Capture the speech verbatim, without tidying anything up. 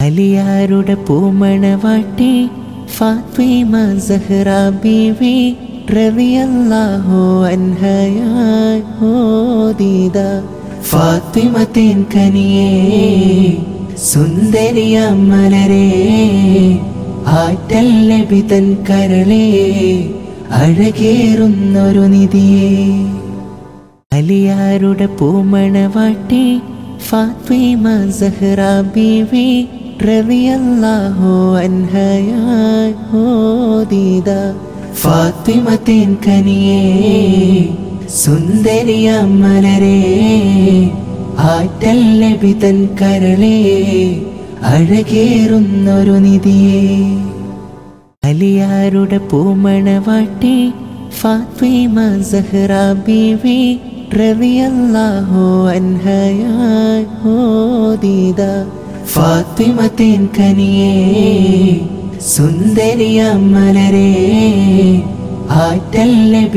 അലിയാരുടെ പൂമണവാട്ടി ഫാത്തിമ സഹ്റ ബീവി റളിയല്ലാഹു അൻഹയായി ഓതിയ ഫാത്തിമത്തിൻ കനിയേ സുന്ദരിയാം മലരേ ആറ്റൽ നബി തൻ കരളേ അഴകേറുന്നൊരു നിധിയേ. അലിയാരുടെ പൂമണവാട്ടി ഫാത്തിമ സഹ്റ ബീവി റളിയല്ലാഹു അൻഹയായി ഓതിയ ഫാത്തിമത്തിൻ കനിയേ സുന്ദരിയാം മലരേ ആറ്റൽ നബി തൻ കരളേ അഴകേറുന്നൊരു നിധിയേ. അലിയാരുടെ പൂമണവാട്ടി ഫാത്തിമ സഹ്റ ബീവി റളിയല്ലാഹു അൻഹയായി ഓതിയ ഫാത്തിമത്തിൻ കനിയേ സുന്ദരിയാം മലരേ ആറ്റൽ നബി